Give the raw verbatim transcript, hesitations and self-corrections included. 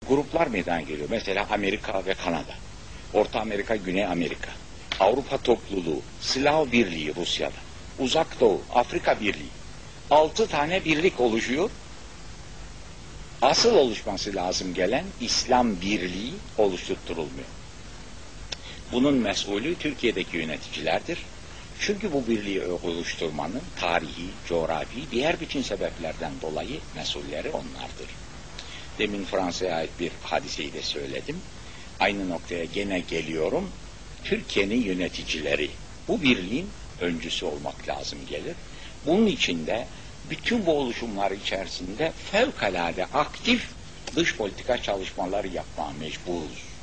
gruplar meydana geliyor. Mesela Amerika ve Kanada, Orta Amerika, Güney Amerika, Avrupa Topluluğu, Slav Birliği Rusya'da, Uzak Doğu, Afrika Birliği. Altı tane birlik oluşuyor. Asıl oluşması lazım gelen İslam Birliği oluşturulmuyor. Bunun mesulü Türkiye'deki yöneticilerdir. Çünkü bu birliği oluşturmanın tarihi, coğrafi, diğer bütün sebeplerden dolayı mesulleri onlardır. Demin Fransa'ya ait bir hadiseyi de söyledim. Aynı noktaya gene geliyorum. Türkiye'nin yöneticileri bu birliğin öncüsü olmak lazım gelir. Bunun için de bütün bu oluşumlar içerisinde fevkalade aktif dış politika çalışmaları yapmaya mecburuz.